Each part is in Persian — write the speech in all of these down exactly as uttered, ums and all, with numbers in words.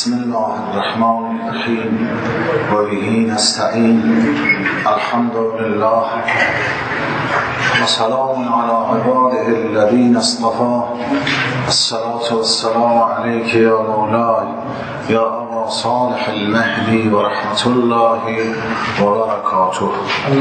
بسم الله الرحمن الرحیم و به نستعین. الحمد لله و سلام علی عباده الذین اصطفى. الصلاة والسلام علیک یا مولای یا ابا صالح المهدی و رحمت الله و برکاته.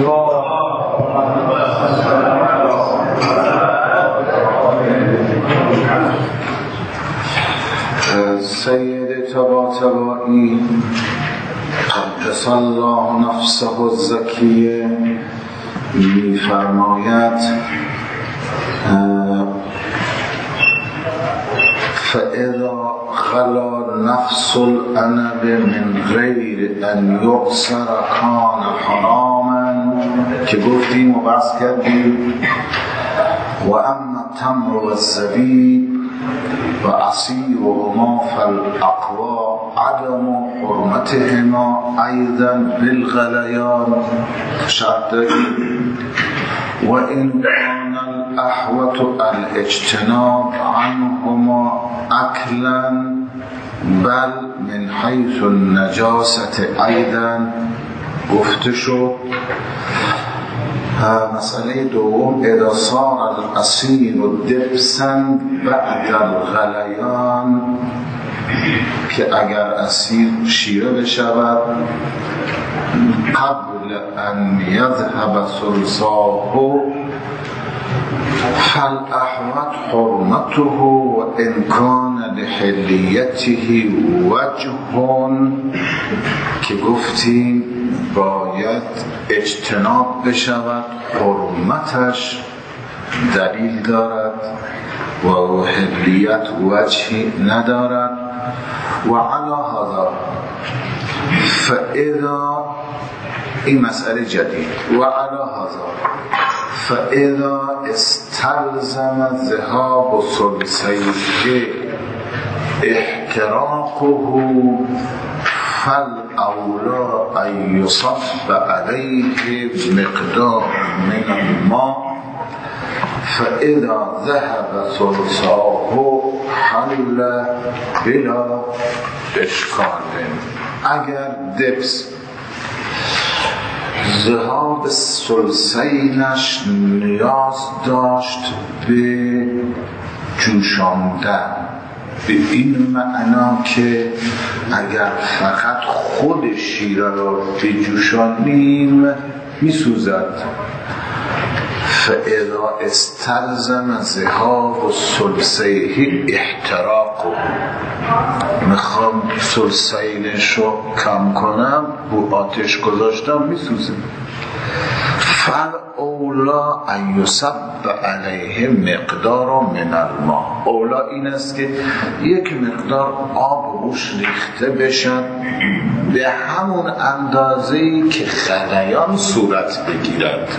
سید طباطبایی قدس الله نفسه الزکیه می فرماید فاذا خلا نفس العنب من غیر ان یعصر کان حراما، که گفتیم و بحث کردیم. و اما التمر و الزبیب و عصیر و ما فالاقوا عدم حرمتهما ایضا بالغلیان شرطه. و این کان الاحوط الاجتناب عنهما اکلا بل من حیث النجاست ایضا گفته شد. مسئله دوم اذا صار العصیر دبسا بعد الغلیان، که اگر عصیر شیره بشود قبل ان یذهب ثلثاه فالاحوط حرمته و ان کان لحلیته وجه، که گفتیم باید اجتناب بشود، حرمتش دلیل دارد و حلیت وجهی ندارد. و علی هذا فاذا، این مسئله جدید، و علی هذا فاذا استلزم ذهاب ثلثیه احتراقه فالاولا ان یصب علیه مقدار من الماء فاذا ذهب ثلثاه حل بلا اشکال. اگر دبس ذهاب ثلثینش نیاز داشت به جوشاندن، به این معنا که اگر فقط خود شیره را بجوشانیم میسوزد. فاذا استلزم ذهاب ثلثیه احتراقه، میخوام ثلثینش رو کم کنم، رو آتش گذاشتم میسوزه. فالاولا ان یصب علیه مقدار من الماء، اولا این است که یک مقدار آب روش ریخته بشن به همون اندازه‌ای که غلیان صورت بگیرد.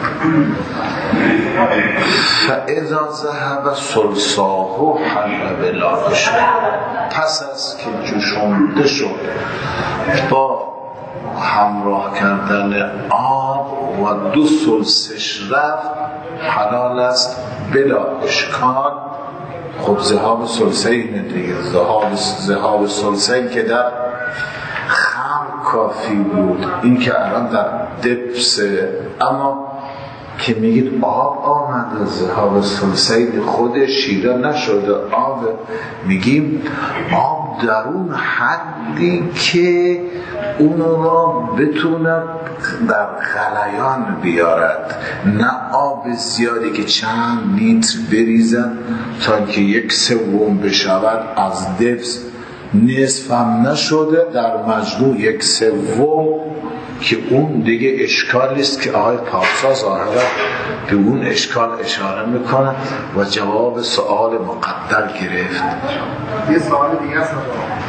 فاذا ذهب ثلثاه حل بلا اشکال، پس از که جوشانده شد با همراه کردن آب و دو ثلثش رفت حلال است بلا اشکال. خب ذهاب ثلثین دیگه، ذهاب ذهاب ثلثین که در خمر کافی بود، این که الان در دبس. اما که میگید آب آمده، ذهاب ثلثین خود شیره نشده، آب، میگیم آب در اون حدی که اون را بتونه در غلیان بیارد، نه آب زیادی که چند لیتر بریزن تا که یک سوم بشود از دبس، نصف هم نشده، در مجموع یک سوم، که اون دیگه اشکالی است که آقای پارسا ظاهرا به اون اشکال اشاره میکنه و جواب سوال مقدر گرفت. یه سوال دیگه است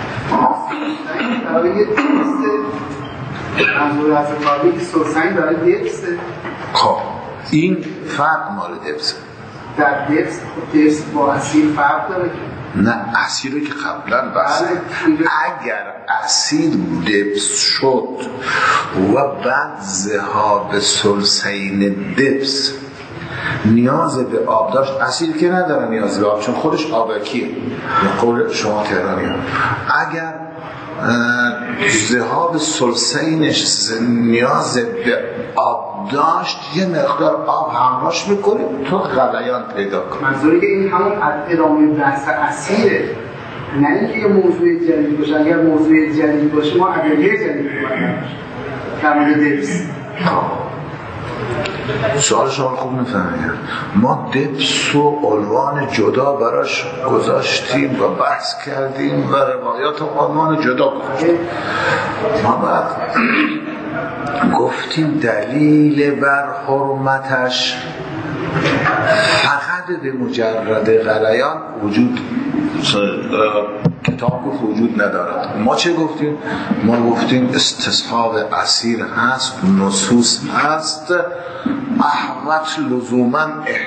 برای یه دبسه، منظور از کاری که سوسنگ داره دبسه. خب این فرق مال دبسه. در دبس دبس با اسید فرق داره که نه، اسیدی که قبلا بس اگر اسید دبس شد و بعد ذهاب ثلثین دبس نیاز به آب داشت، اسید که نداره نیاز به آب چون خودش آبکیه، به قول شما تهرانی ها. اگر ذهاب ثلثینش نیاز به آب داشت، یه مقدار آب همراهش میکنیم تو غلیان پیدا کنیم. منظوری که این همون ادامه بحث اصیله، نه اینکه یه موضوع جدید باشه. اگر موضوع جدید باشه ما ادله جدید باید در مورد دبس. سوال شما خوب نفهمید. ما دبس و عنوان جدا براش گذاشتیم و بحث کردیم و روایات عنوان جدا گذاشتیم. ما بعد گفتیم دلیل بر حرمتش فقط به مجرد غلیان وجود کتاب گفت وجود ندارد. ما چه گفتیم؟ ما گفتیم استصحاب اسیر هست، نصوص هست، احوت لزوما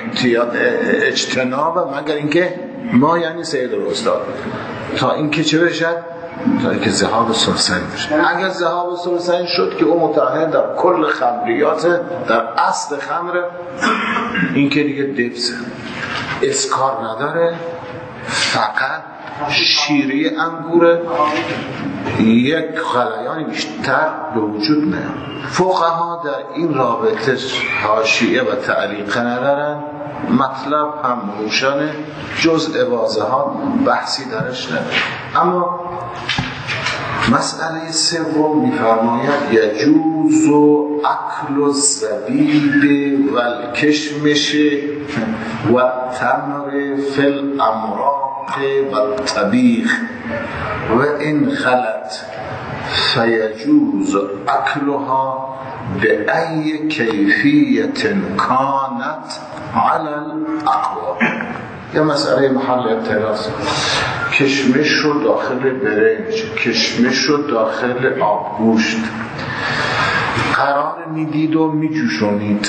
اجتناب، مگر اینکه ما یعنی سید الاستاد تا اینکه چه بشد؟ تا اینکه ذهاب ثلثین بشه. اگر ذهاب ثلثین شد که اون متعهد در کل خمریات، در اصل خمر، این که دیگه دبسه، اسکار نداره، فقط شیری انگوره، یک غلیان بیشتر به وجود میاد. فقها در این رابطه حاشیه و تعلیق ندارن، مطلب هم روشنه، جزء واضحات بحثی درش نداره. اما مسئله سوم میفرماید یجوز اکل الزبیب و الکشمش و تمر فی الامراق و الطبیخ و این خلط فیجوز اکلها به ای کیفیت کانت علی الاقوا. یه مسئله محل اعتراض. کشمش رو داخل برنج، کشمش رو داخل آبگوشت قرار میدید و میجوشونید،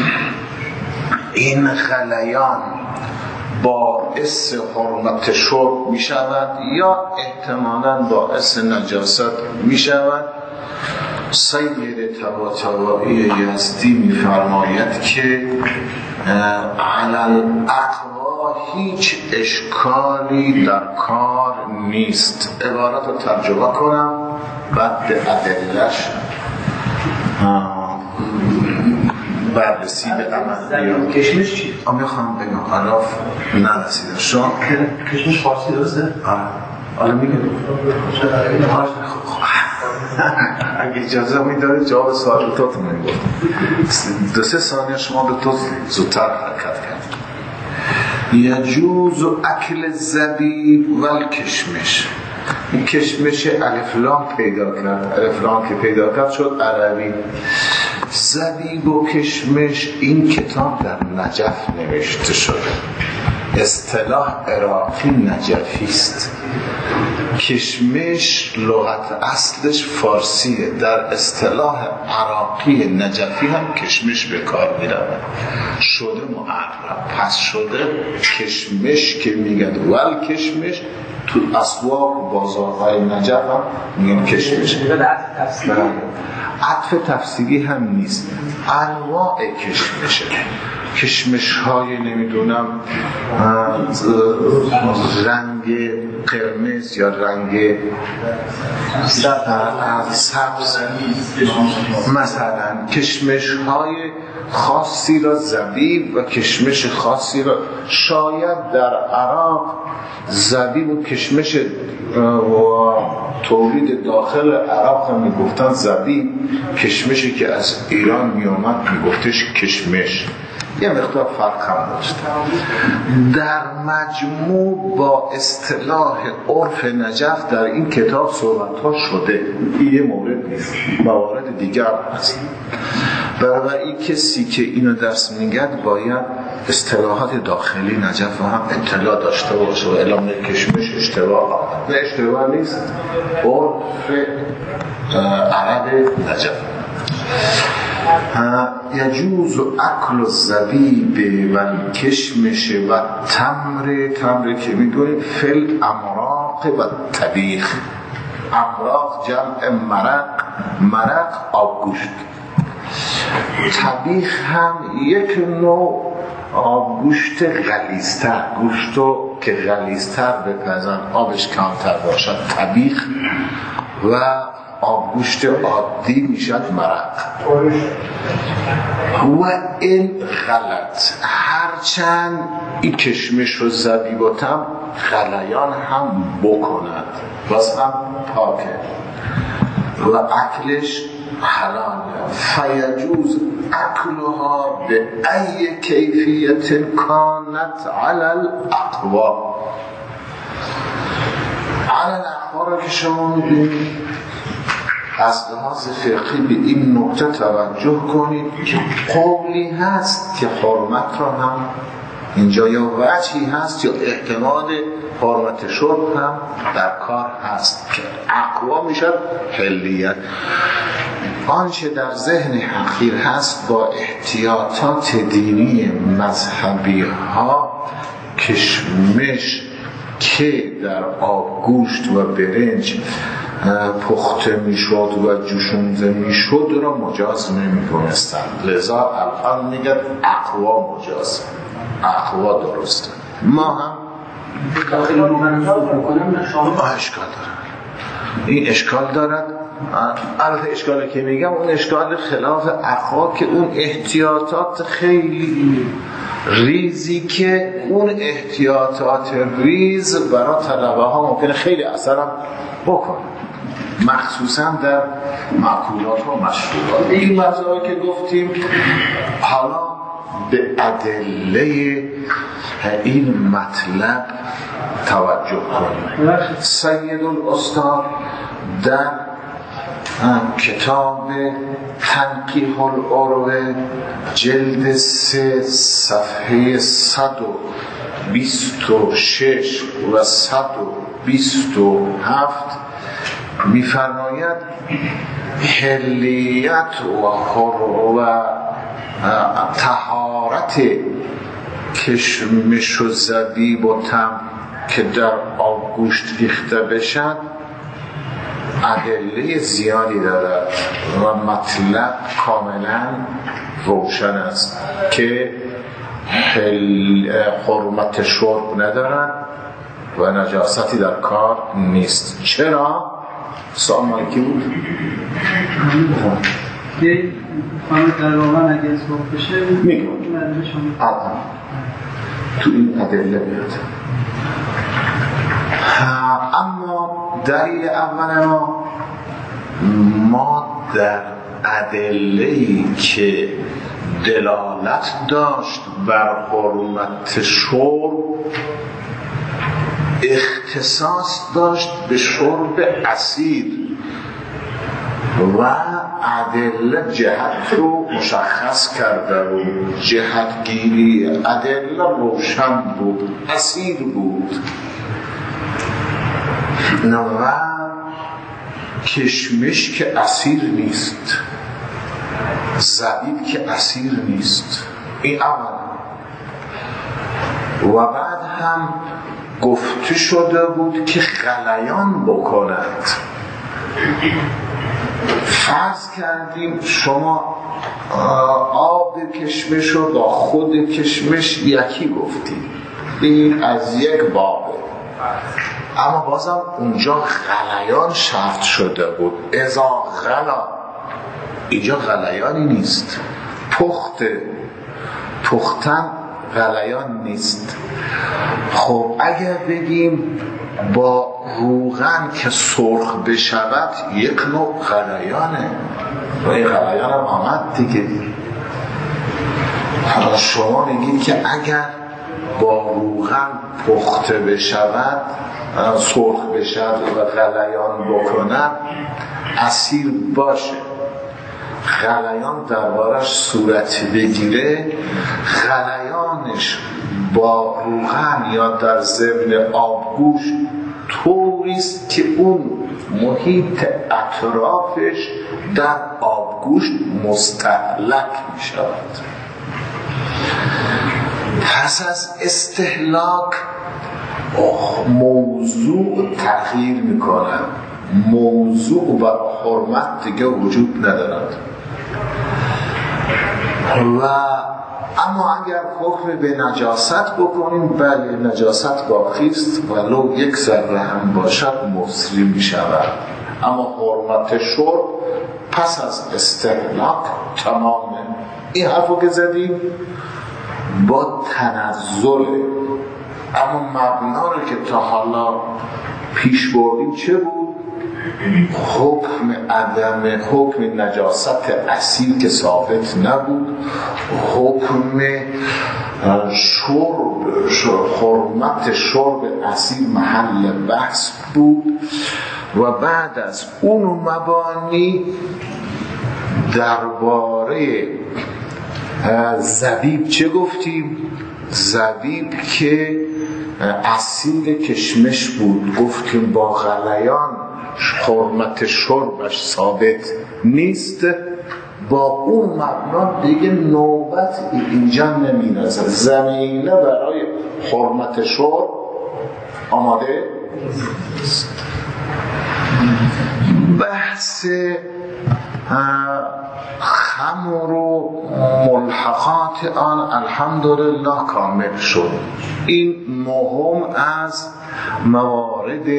این غلیان باعث حرمت شرب می شود یا احتمالاً باعث نجاست می شود؟ سید طباطبایی یزدی می فرماید که علی الاقوا هیچ اشکالی در کار نیست. عبارت رو ترجمه کنم بعد به ادله‌اش بررسی به عمل بیاد. کشمش چیه؟ آمی خواهم بگم علاف نرسیده شما کشمش فارسی درسته؟ آره حالا میگه اگه اجازه میداره جواب سوال تو تو میگم دو سه ثانیه شما به تو زودتر حرکت کرد. یجوز اکل الزبیب و الکشمش. این کشمش الفلام پیدا کرد، الفلام که پیدا کرد شد عربی. زبیب و کشمش این کتاب در نجف نوشته شده، اصطلاح عراقی نجفی است. کشمش لغت اصلش فارسیه، در اصطلاح عراقی نجفی هم کشمش به کار می‌رود، شده معرب، پس شده کشمش که میگن ول کشمش تو اسواق بازارهای نجف هم میگن کشمش. عطف تفسیری هم نیست، انواع کشمشه. کشمش های نمیدونم رنگ قرمز یا رنگ سبز، مثلا کشمش های خاصی را زبیب و کشمش خاصی را، شاید در عراق زبیب و کشمش و تولید داخل عراق هم میگفتن زبیب، کشمشی که از ایران میومد میگفتش کشمش. یه مقدار فرق هم داشت. در مجموع با اصطلاح عرف نجف در این کتاب صحبت ها شده، این یه مورد نیست، موارد دیگر هست. برای کسی که اینو درس میگد باید اصطلاحات داخلی نجف هم اطلاع داشته باشه و اعلام کشمش اشتباه نه اشتباه نیست، عرف عرب نجف. یجوز اکل الزبیب و الکشمش و تمر، تمر که میدونیم فل امراق و طبیخ. امراق جمع مرق، مرق آبگوشت. طبیخ هم یک نوع آبگوشت غلیظتر، گوشتو که غلیظتر بپزن آبش کمتر باشد طبیخ و آبگوشت عادی میشد مرق. و این غلط، هرچند این کشمش و زبیب و تمر غلیان هم بکند باز هم پاکه و اکلش حلاله. فیجوز اکلها به ای کیفیت کانت علی الاقوا. علی الاقوا را که شما میدونید از لحاظ فقهی به این نکته توجه کنید که قولی هست که حرمت را هم اینجا یا وجهی هست یا احتمال حرمت شرب هم در کار هست که اقوا میشد حلیت. آنچه در ذهن حقیر هست با احتیاطات دینی مذهبی ها، کشمش که در آبگوشت و برنج پخته میشد و جوشونده میشد را مجاز نمی‌دونستند، لذا الان میگن اقوا مجاز، اقوا درسته. ما هم داخل مغناطیس بکنم اشکال دارد، این اشکال دارد. البته اشکالی که میگم اون اشکال خلاف اقوا که اون احتیاطات خیلی ریزی که اون احتیاطات ریز برای طلبه ها ممکنه خیلی اثرم بکنه، مخصوصا در مأکولات و مشروبات. این مطلبی که گفتیم حالا به ادله این مطلب توجه کنیم. سید الاستاد در کتاب تنقیح العروه جلد سه صفحه صد و بیست و شش و صد و بیست و هفت می‌فرماید حلیت و و طهارت کشمش و زبیب و تمر که در آبگوشت ریخته بشن ادله زیادی دارد و مطلب کاملا روشن است که حرمت شرب ندارد و نجاستی در کار نیست. چرا؟ سوال مالکی بود؟ یه خانه در واقعا اگه اصلاف بشه میگم الان تو این ادله بیاد. اما دلیل اول ما ما در ادله‌ای که دلالت داشت بر حرمت شرب اختصاص داشت به شرب عصیر و ادله جهت رو مشخص کرده و جهتگیری ادله روشن بود، عصیر بود و کشمش که عصیر نیست، زبیب که عصیر نیست. این اول. و بعد هم گفته شده بود که غلیان بکند. فرض کردیم شما آب کشمش رو با خود کشمش یکی گفتیم، این از یک بابه، اما بازم اونجا غلیان شرط شده بود. اذا غلا، اینجا غلیانی نیست، پخته پختن غلیان نیست. خب اگر بگیم با روغن که سرخ بشود یک نوع غلیانه و این غلیان هم آمد دیگه. حالا شما میگید که اگر با روغن پخته بشود، سرخ بشود و غلیان بکنن عصیر باشه، غلیان دربارش صورت بگیره، غلیانش با روغن یا در ضمن آبگوش طوریست که اون محیط اطرافش در آبگوشت مستهلک می شود. پس از استهلاک موضوع تغییر می کنن، موضوع و حرمت دیگه وجود ندارد. و اما اگر حکم به نجاست بکنیم، بله نجاست باقی است ولو یک ذره هم باشد مصری می شود. اما حرمت شرب پس از استهلاک تمامه. این حرفو که زدیم با تنزله، اما مبنا رو که تا حالا پیش بردیم چه بود؟ حکم عدم حکم نجاست اصیل که ثابت نبود، حکم شرب حرمت شرب اصیل محل بحث بود و بعد از اون مبانی درباره زبیب چه گفتیم؟ زبیب که اصیل کشمش بود، گفتیم با غلیان حرمت شربش ثابت نیست. با اون مبنا دیگه نوبت اینجا نمی‌رسه، زمینه برای حرمت شرب آماده است. بحث خمر و ملحقات آن الحمدلله کامل شد. این مهم از موارد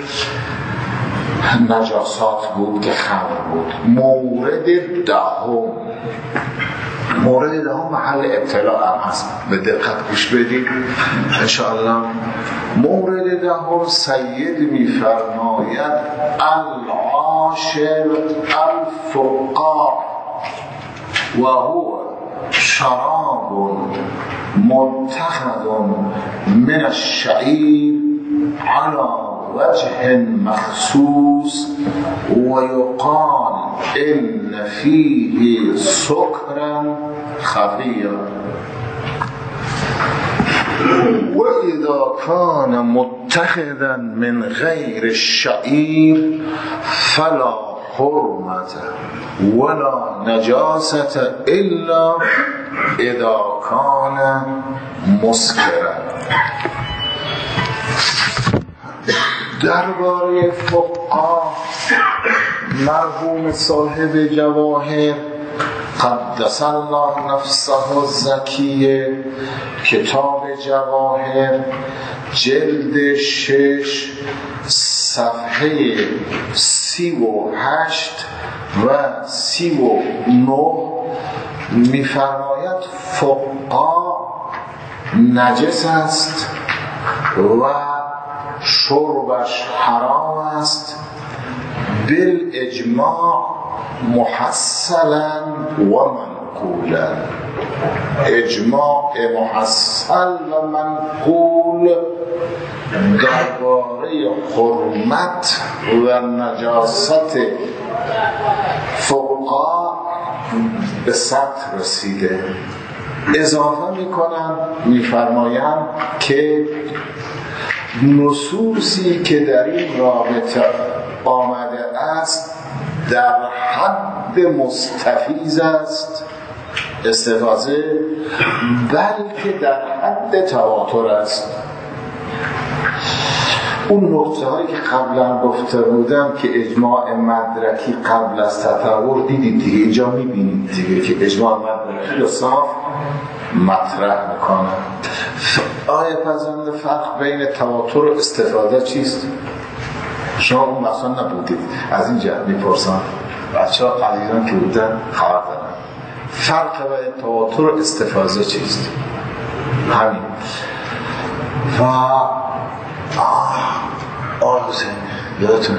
نجاسات بود که خمر بود. مورد دهم مورد دهم محل ابتلاء هم هست، به دقت گوش بدید انشاءالله. مورد دهم سید میفرماید العاشر الفقاع و هو شراب متخذ من الشعیر على وجه مخصوص ويقال إن فيه سكرا خفيا وإذا كان متخذا من غير الشعير فلا حرمة ولا نجاسة إلا إذا كان مسكرا. درباره فقها مرحوم صاحب جواهر قدس الله نفسه الزکیه، کتاب جواهر جلد شش صفحه سی و هشت و سی و نه می‌فرماید فقها نجس است و شربش حرام است بالاجماع محصلا و منقولا. اجماع محصل و منقول درباره حرمت و نجاست فقها به سطح رسیده. اضافه میکنم میفرمایم که نصوصی که در این رابطه آمده است در حد مستفیض است استفاضه، بلکه در حد تواتر است. اون نکته هایی که قبلا گفته بودم که اجماع مدرکی قبل از تطور دیدید دیگه، اینجا میبینید دیگه که اجماع مدرکی رو صاف مطرح میکنه. آیا پسند فرق بین تواتر و استفاده چیست؟ شما اون مثلا نبودید، از این جهت میپرسن بچه ها عزیزان که بودن خبر دارن. فرق بین تواتر و استفاده چیست؟ همین. و آه حسین یادتونه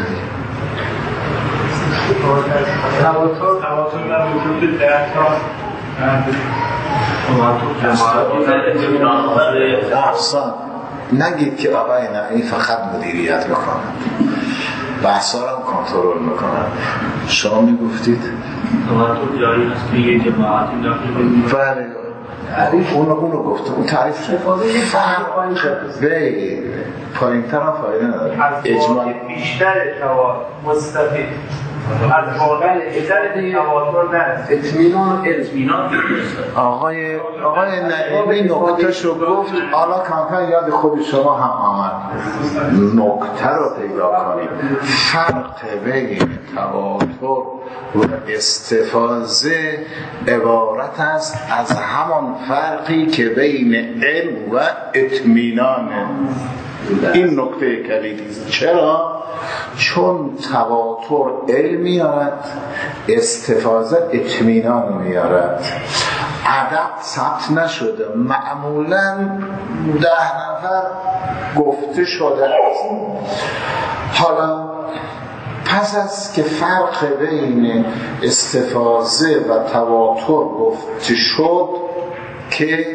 تواتر تواتر در وجود ده تا احسان نگید که آقای نقی فقط مدیریت میکنن، بحثا رو هم کنترل میکنن. شما میگفتید تواتر جاری است که یه جماعتی داخل بگید. بله تعریف اونو اونو گفته، اون تعریف شد بگید پایین تر هم فایده نداره. اجماع بیشتر تواتر مستفید از واقع اجازه تواتر نه اطمینان اطمینان آقای آقای نعیمی نکتهشو گفت، حالا کمتر یاد خود شما هم آمد نکته رو پیدا کنید. فرق بین تواتر و استفاضه عبارت است از همان فرقی که بین علم و اطمینانه. این نکته کلیدی است. چرا؟ چون تواتر علم میارد، استفاضه اطمینان میارد. عدد ثبت نشده، معمولا ده نفر گفته شده. حالا پس از که فرق بین استفاضه و تواتر گفته شد که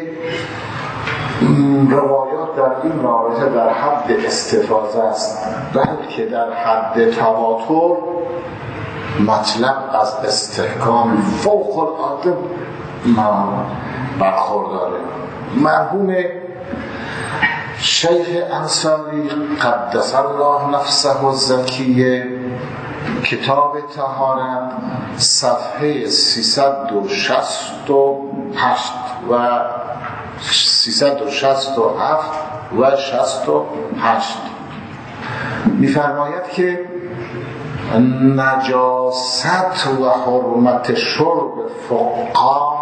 روایات در این رابطه در حد استفاضه است، بلکه در حد تواتر مطلب از استحکام فوق العاده برخورداره. مرحوم شیخ انصاری قدس الله نفسه الزکیه کتاب طهارت صفحه سیصد و شصت و هشت و سیصد و شصت و هفت و شصت و هشت می‌فرماید که نجاست و حرمت شرب فقها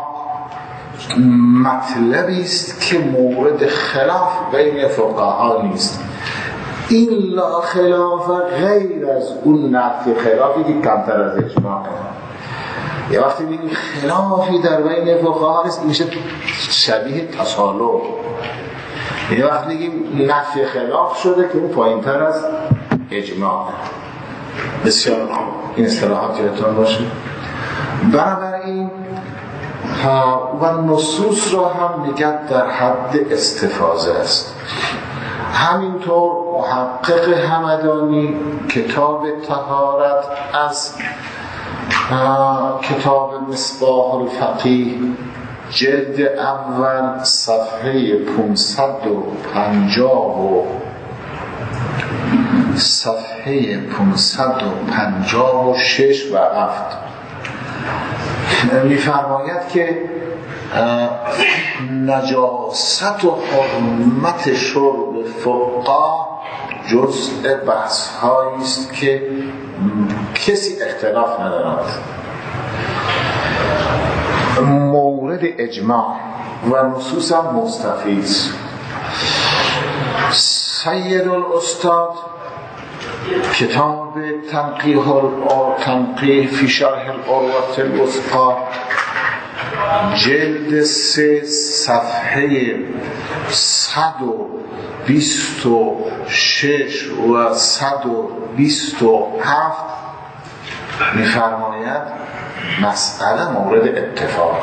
مطلبی است که مورد خلاف بین فقها نیست، الا خلاف غیر از اون نفی خلافی که کمتر از اجماع. یه وقتی میگیم خلافی در بین فقها هست، این میشه شبیه تصالح. یه وقتی میگیم نفی خلاف شده که اون پایین تر از اجماع. بسیار خوب، این اصطلاحات یادتون باشه. بنابراین و نصوص را هم میگن در حد استفاضه است. همینطور محقق همدانی کتاب طهارت از کتاب مصباح الفقیه جلد اول صفحه پانصد و پنجاه و صفحه پانصد و پنجاه و شش و هفت می‌فرماید که نجاست و حرمت شرب فقها جزء بحث هایی است که کسی اختلاف ندارد، مورد اجماع و نصوص هم مستفیض. سید الاستاد کتاب تنقیح تنقیح فی شرح العروة الوثقی جلد سه صفحه صد و بیست و شش و صد و بیست و هفت می‌فرماید مسئله مورد اتفاق.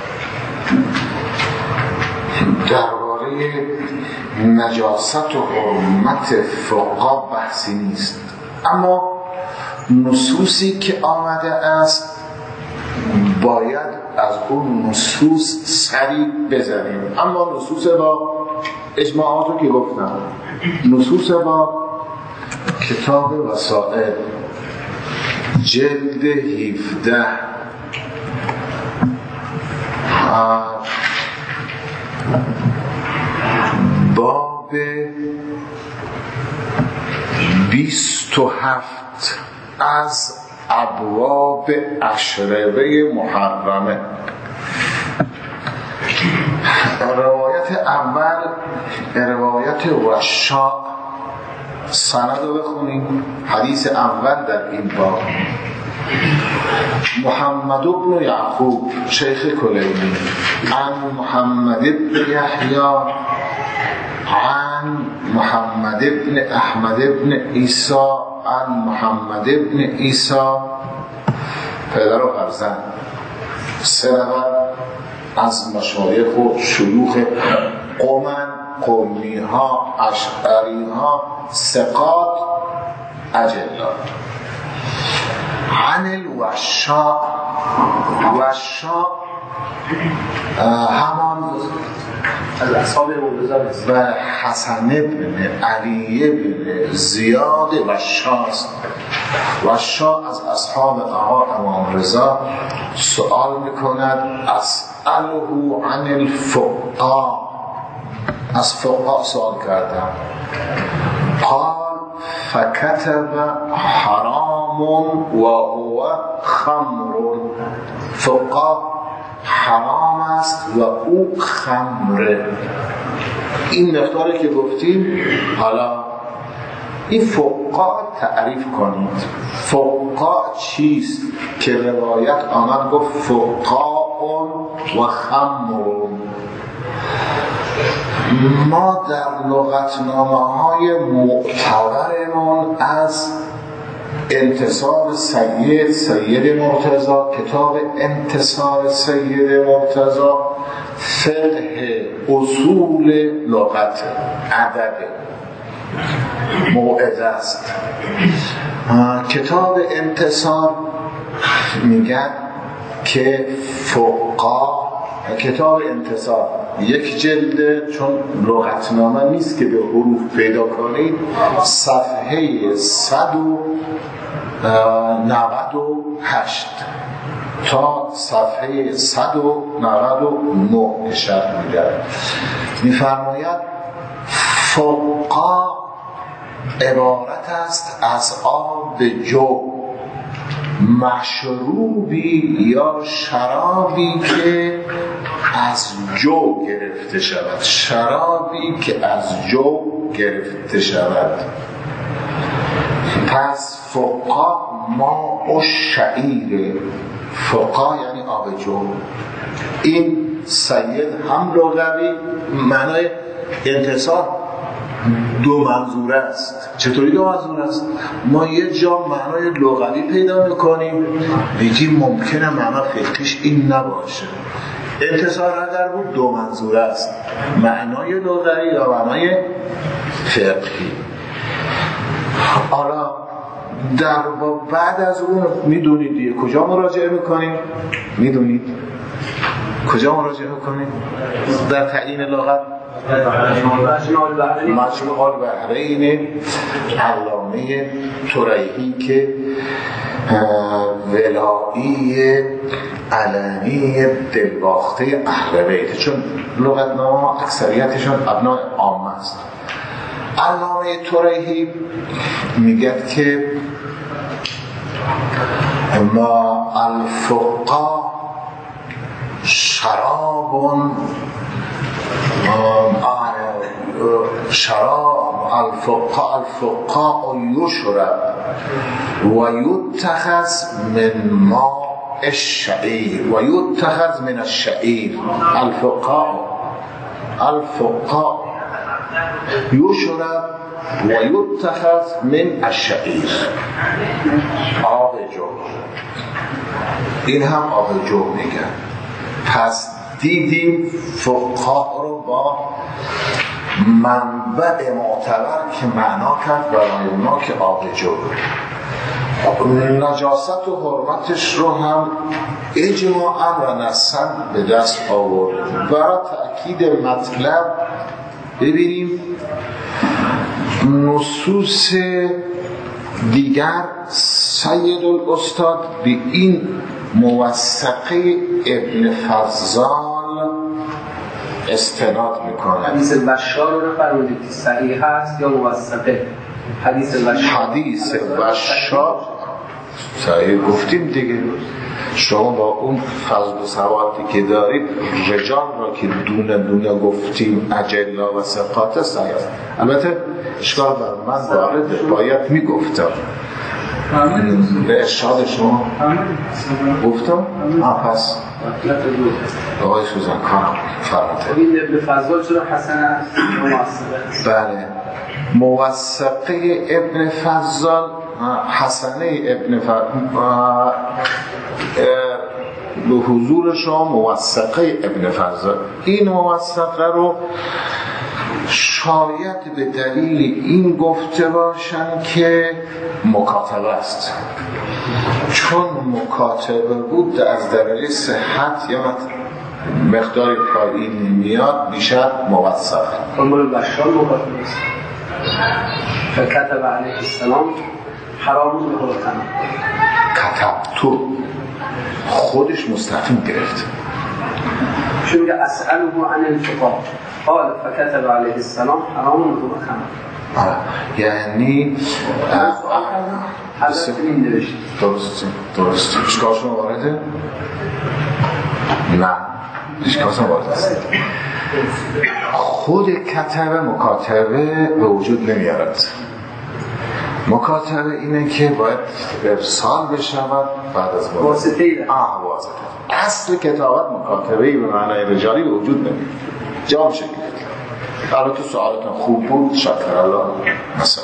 درباره نجاست و حرمت فقها بحثی نیست، اما نصوصی که آمده است باید از اون نصوص سری بزنیم. اما نصوص با اجماعات رو که گفتم، نصوص با کتاب وسائل جلد هفده باب بیست و هفت از ابواب اشربه محرمه. روایت اول روایت وشاء، سند رو بخونیم. حدیث اول در این باب: محمد بن یعقوب شیخ کلینی عن محمد بن یحیی عن محمد بن احمد بن عیسی عن محمد بن عیسی، پدر و فرزند، سه نفر از مشایخ و شیوخ قومن، قومی ها، اشعری ها، ثقات اجلا. عن الوشاء، وشاء همان از اصحاب ابوذر و حسن بن علی بن زیاد وشاست. وشاء از اصحاب آقا امام رضا سؤال میکند: اسأله عن الفقها، از فقها سؤال کردم. قال فكتب حرام و هو خمر، فقها حرام است و او خمره. این مقداری که گفتیم حالا این فقاع تعریف کنید. فقاع چیست که روایت آمد گفت فقاع و خمر. ما در لغتنامه های معتبرمون از انتصار سید سید مرتضی، کتاب انتصار سید مرتضی فقه اصول لغت ادب موعظه است. کتاب انتصار میگن که فقاع، کتاب انتصار یک جلده چون لغتنامه نیست که به حروف پیدا کنید، صفحه صد و نود و هشت تا صفحه صد و نود و نه اشاره می‌دهد. می‌فرماید فقاع عبارت است از آب جو مشروبی یا شرابی که از جو گرفته شود، شرابی که از جو گرفته شود. پس فقاع ماء الشعیر، فقاع یعنی آب جو. این سید هم لغوی معنای انتصار دو منظور است. چطوری دو منظور است؟ ما یه جا معنای لغوی پیدا میکنیم بگیم ممکنه معنا فقهیش این نباشه. انتصار اگر بود دو منظور است، معنای لغوی یا معنای فقهی. حالا در بعد از اون میدونید دیگه کجا مراجعه میکنیم؟ میدونید کجا مراجعه میکنیم؟ در تعیین لغت مجموع البحرین علامه طریحی که ولایی علنی دلباخته اهل بیت، چون لغتنامه اکثریتشون ابناء عامه است. علامه طریحی میگه که ما الفقاع شراب شراب الفقاع الفقاع یشرب و یتخذ من ماء الشعیر و یتخذ من الشعیر. الفقاع الفقاع یشرب و یتخذ من الشعیر. آب جو، این هم آب جو میگن. پس دیدیم فقاع رو با منبع معتبر که معنا کرد برای اونا که آب جو. نجاست و حرمتش رو هم اجماعاً و نصاً به دست آورد. برای تأکید مطلب ببینیم نصوص دیگر. سید الاستاد به این موثقه ابن فضال استناد میکنه. حدیث بشار رو فرمودید که صحیح هست یا موثقه؟ حدیث بشار حدیث بشار صحیح گفتیم دیگه. شما با اون فضل و ثباتی که دارید رجال را که دونه دونه گفتیم اجلا و ثقات صحیح است. البته اشکال بر من وارده، باید میگفتم به ارشاد شما گفتم. آه پس آقای سوزن کار فرمته این ابن فضل چرا حسن موثقه؟ بله، موثقه ابن فضل حسنه ابن فضل به حضور شما موثقه ابن فضل. این موثقه رو شاید به دلیل این گفته باشن که مکاتبه است، چون مکاتبه بود از درجه صحت یا مقدار پایین میاد بیشتر موثق. قنبل بشار مکاتبه است. فکتب علیه السلام حرام به خلقنا کتب تو خودش مستقیم گرفت. شو میگه اسأله عن الفقاع قال فكتب عليه السلام حرام مطلقا. یعنی حضرت این نوشت درست درست اشکال شما وارده؟ نه اشکال شما وارده است. خود کتب مکاتبه به وجود نمیارد. مکاتبه اینه که باید ارسال بشود بعد از مدت. واسطه ای داره. آه واسطه. اصل کتابت مکاتبه ای به معنای رجالی به وجود نمید. جواب شکل. البته سوالتون خوب بود، شکر الله مثلا.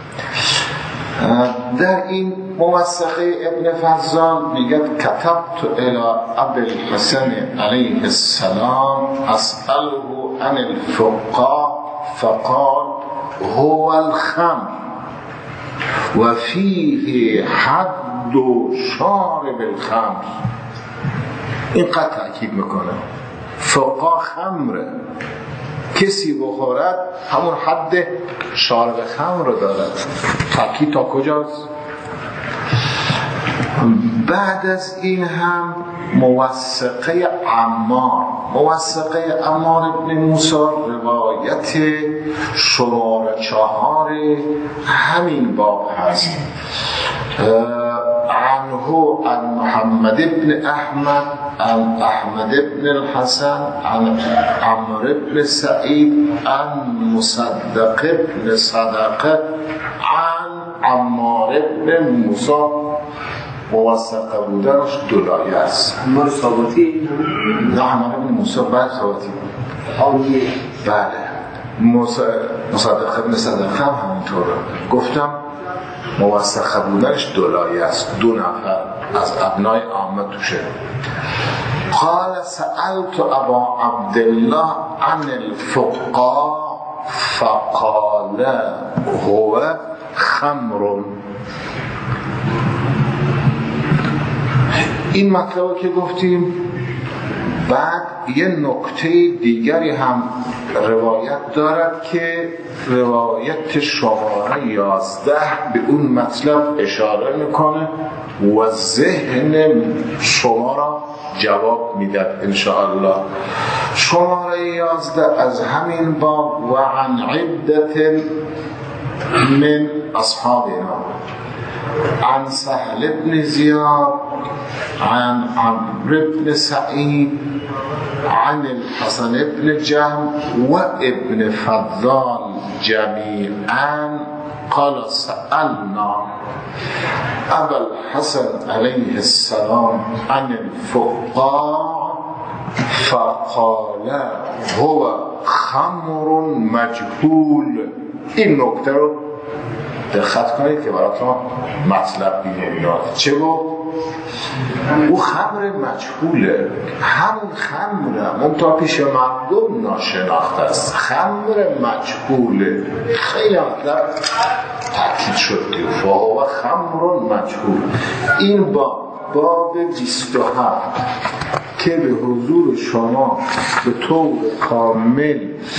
در این موثقه ابن فضال میگه کتبت الى ابی الحسن علیه السلام اسأله عن الفقه فقال هو الخمر و فیه حد شارب الخمر. این قد تأکید میکنه فقه خمره، کسی بخورد همون حد شارب خمر رو دارد. تأکید تا کجاست؟ بعد از این هم موثقه عمار موثقه عمار ابن موسی روایت شماره چهار همین باب هست. عنه عن محمد ابن احمد عن احمد ابن الحسن عن عمرو ابن سعید عن مصدق ابن صدقه عن عمار ابن موسی. موثقه بودنش دلایه است. عمار ثابتی؟ نه عمار ابن موسی بعد ثابتی آنیه. بله مصدق ابن صدقه هم همینطوره. گفتم موثقه بودنش دلایه است، دو نفر از ابنای عامه توشه. قال سألت ابا عبدالله عن الفقه فقال هو خمر. این مطلب که گفتیم. بعد یه نکته دیگری هم روایت دارد که روایت شماره یازده به اون مطلب اشاره میکنه و ذهن شما را جواب میداد انشاءالله. شماره یازده از همین باب و عن عدت من اصحابنا عن سهل بن زیاد عن عمرو بن سعید عن الحسن بن جهم و ابن فضال جميعا قال سألنا ابا الحسن علیه السلام عن الفقه فقال هو خمر مجهول. این نکته رو دقت کنید که براتون مطلب میاد. چه گفت؟ او خمر مجهوله، همون خمره منتها پیش مردم ناشناخته است. خمر مجهوله خیلی مطلب تأکید شد دیگه. فهو خمر مجهول. این با باب بیست و هفت که به حضور شما به طور کامل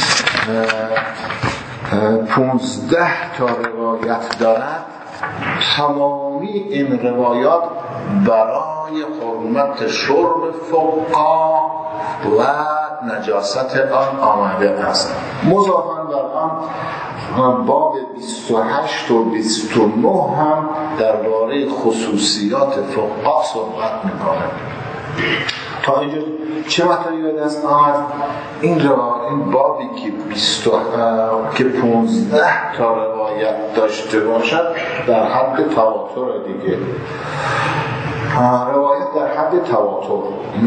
پونزده تا روایت دارد. تمامی این روایات برای حرمت شرب فقه و نجاست آن آمده است. مضافاً بر آن باب بیست و هشت و بیست و نه هم درباره خصوصیات فقه صحبت می‌کنه. تا اینجا چه مطلبی به دست آمد؟ این روایت، این بابی که بیست که پانزده تا روایت داشته باشد در حد تواتر دیگه. روایت در حد تواتر.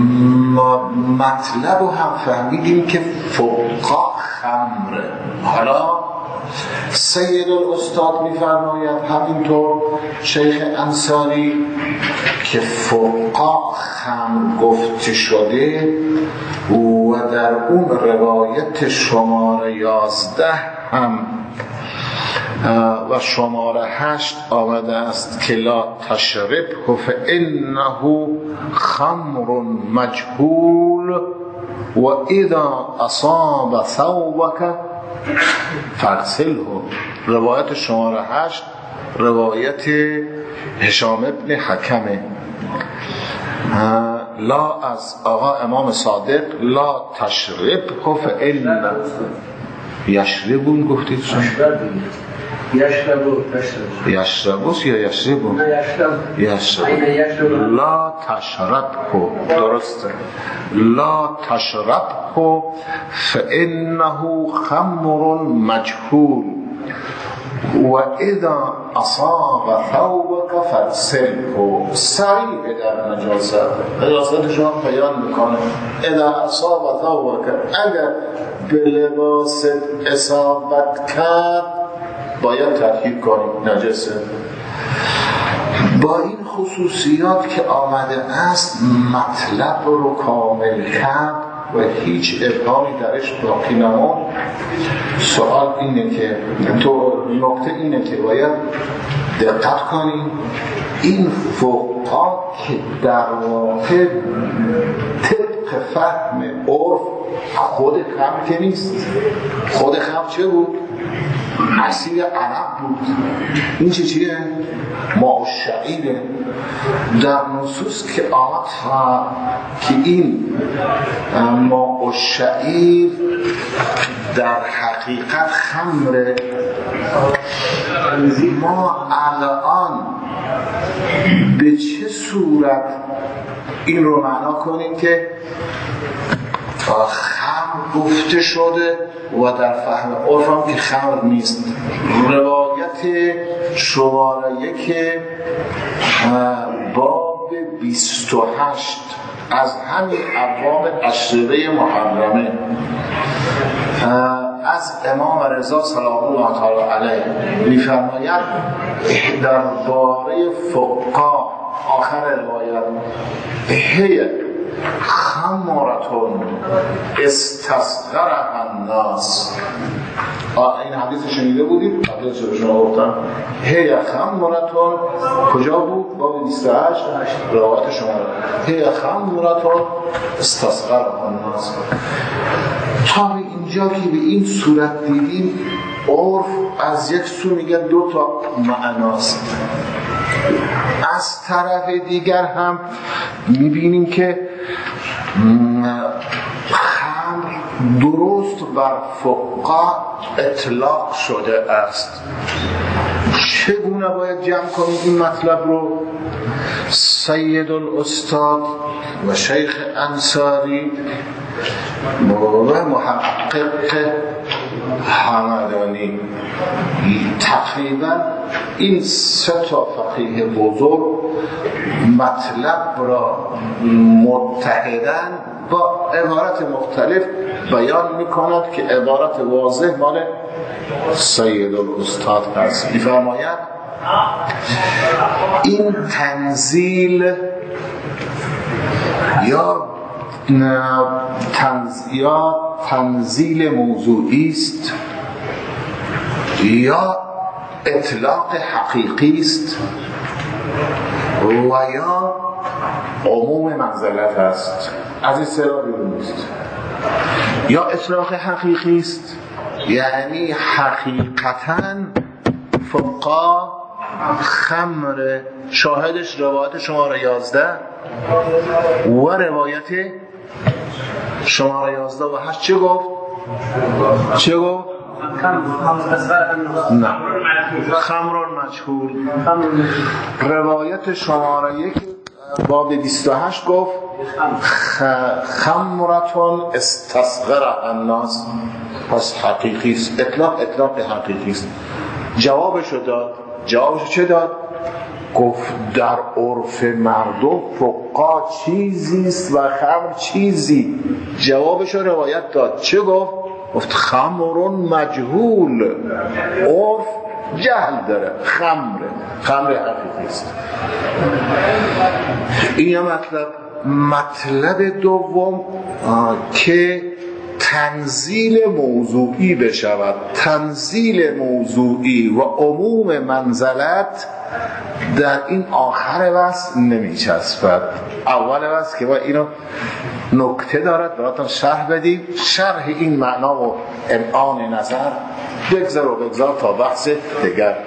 مطلب رو هم فهمیدیم که فقه خمره. حالا سید الاستاد میفرماید همینطور شیخ انصاری که فقه خمر گفته شده و در اون روایت شماره یازده هم و شماره هشت آمده است که لا تشربه فانه خمر مجهول و اذا اصاب ثوبك فاغسله. روایت شماره هشت روایت هشام ابن حکمه. لا از آقا امام صادق لا تشرب فإن یشربون گفتید شما یشربو تشرب یشربوس یا یشربون یشرب لا تشرب درسته لا تشرب فإنه خمر مجهول و اذا اصاب ثوبك فاغسله. صریح در نجاست، نجاست شما بیان میکنه اذا اصاب ثوبك، اگر به لباس اصابت کرد باید تطهیر کنی، نجسه. با این خصوصیات که آمده است مطلب رو کامل کرد و هیچ ابهامی درش باقی نماند. سوال اینه که تو نکته اینه که باید دقت کنیم این فقها که در واقع طبق فهم عرف خود خمر که نیست. خود خمر چه بود؟ اصیل عرب بود. این چه چیه؟ ماء الشعیره. در نصوص که آمد که این ماء الشعیر در حقیقت خمر، ما الان به چه صورت این رو معنا کنیم که خمر گفته شده و در فهم عرف هم که خمر نیست. روایت شماره یک باب بیست و هشت از همین ابواب اشربه محرمه از امام رضا سلام الله تعالی علیه می‌فرماید در باره فقها آخر روایت هی خمرتون استصغرها الناس. این حدیث شنیده بودید؟ حدیث رو شما گفتم هی خمرتون کجا بود؟ باب بیست و هشت روایت شما هی خمرتون استصغرها الناس. تا اینجا که به این صورت دیدیم عرف از یک سو میگه دو تا معناست، از طرف دیگر هم میبینیم که خمر درست بر فقها اطلاق شده است. چگونه باید جمع کنیم این مطلب رو؟ سید الاستاد و شیخ انصاری و محقق همدانی تقریبا این سه تا فقیه بزرگ مطلب را متحدن با عبارت مختلف بیان می‌کند که عبارت واضح مال سید الاستاد هست. می‌فرماید این تنزیل یا تنز... یا تنزیل موضوعی است یا اطلاق حقیقی است و یا عموم منزلت است. از این سه را بیرون نیست. یا اطلاق حقیقی است یعنی حقیقتاً فقها خمر شاهدش روایت شماره یازده و روایت شماره یازده و هشت چه گفت؟ چه گفت؟ نه خمرون مجهول. روایت شماره یک باب بیست و هشت گفت خمرتون استصغرها الناس. پس حقیقی است. اطلاق اطلاق حقیقی است. جوابشو داد. جوابشو چه داد؟ گفت در عرف مردم فقها چیزی است و خمر چیزی. جوابشو روایت داد. چه گفت؟ گفت خمرون مجهول. عرف جهل داره. خمر خمر حقیقی است. این مطلب. مطلب دوم که تنزیل موضوعی بشود. تنزیل موضوعی و عموم منزلت در این آخر وصف نمی چسبد. اول وصف که با اینو نکته دارد براتون شرح بدیم. شرح این معنا و امعان نظر بگذار و بگذار تا بحث دیگر.